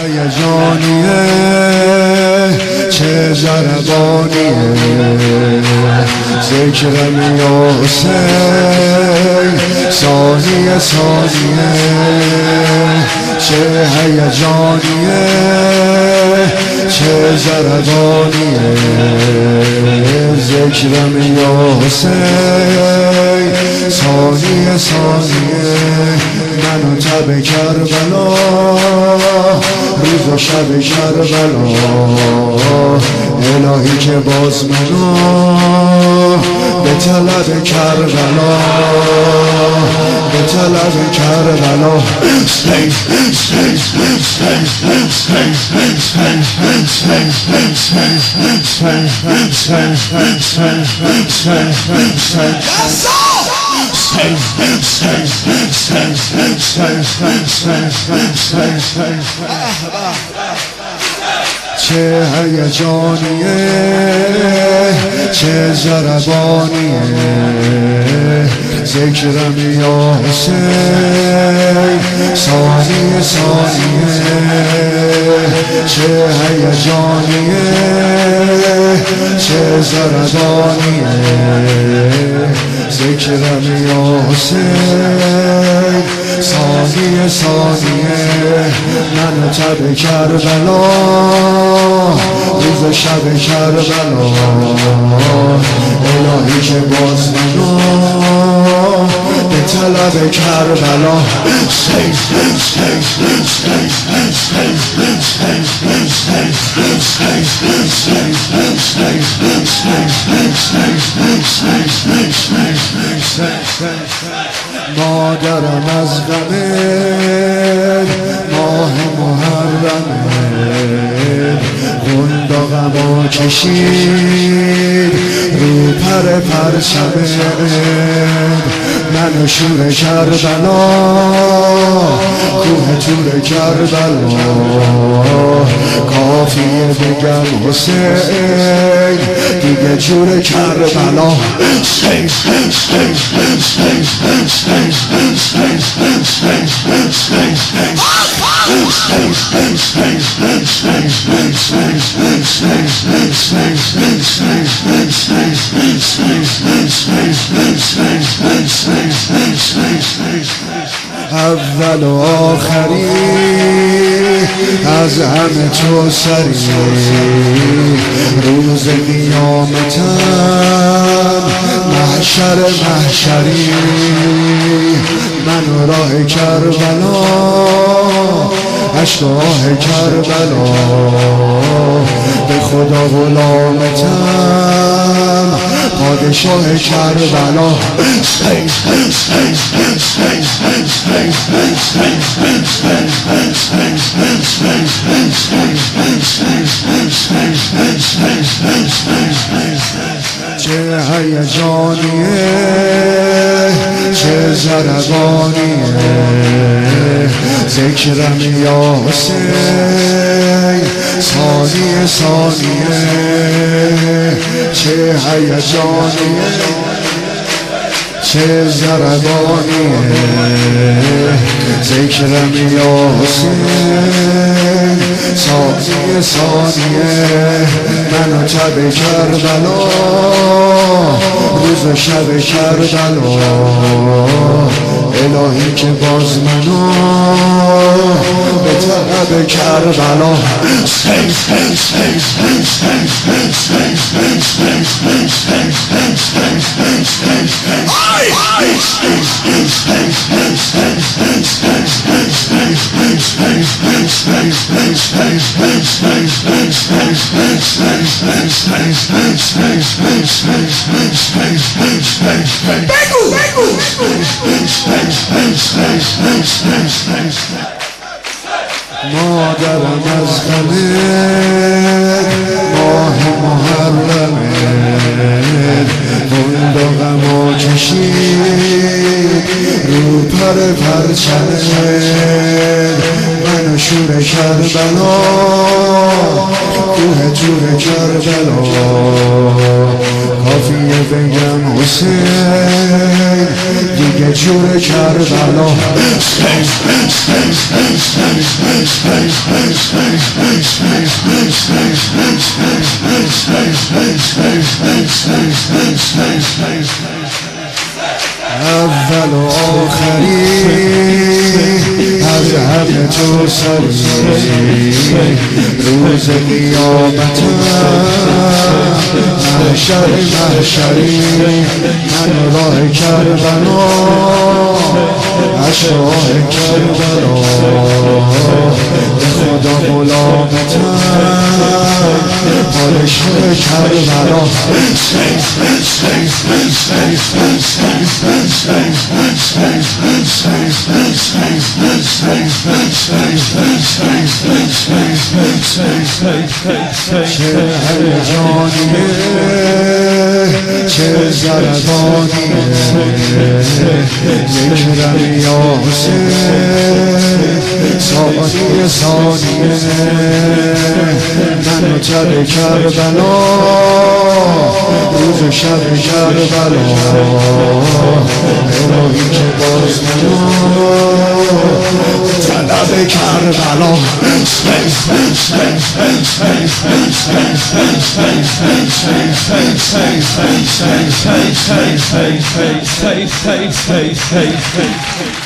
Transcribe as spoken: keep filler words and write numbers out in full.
هیجانیه چه ضربانیه ذکرم یا حسین ثانیه ثانیه چه هیجانیه چه ضربانیه ذکرم یا حسین ثانیه ثانیه من و تب کربلا روز و شب کربلا الهی که باز منو به طلب کربلا به طلب کربلا چه هیجانیه چه ضربانیه ذکرم یا حسین ثانیه ثانیه چه هیجانیه چه ضربانیه ذکرم یا حسین ثانیه ثانیه من تب کربلا روز و شب کربلا الهی که باز منو به طلب کربلا مادرم از غمه ماه محرمه قنداقمو کشید رو پر پرچمه منو شور کربلا کوه تور کربلا کافیه بگم حسین دیگه جور کربلا اول و آخری از همه تو سری روز قیامتم محشر محشری من راه کربلا عشق آه کربلا به خدا غلامتم پادشاه کربلا چه هیجانیه چه ضربانیه ذکرم یا حسین ثانیه ثانیه چه هیجانیه چه ضربانیه ذکرم یا حسین ثانیه ثانیه من و تب کربلا روز و شب کربلا الهی که باز منو به طلب کربلا مادرم از غمه ماه محرمه قنداقمو کشید رو پر پرچمه من و شور کربلا کوه جور کربلا کافیه بگم حسین دیگه جور کربلا اول و آخری از همه تو سری روز قیامت محشر محشری من راه کربلا از راه کربلا به خدا ملامتم پالشور کربلا چه هرجانیه چه زردانیه ذکرم یا حسین ثانیه ثانیه من و تب کربلا روز و شب کربلا الهی که باز منو طلب کربلا Hey, hey, hey, hey, hey, hey, hey, hey, hey.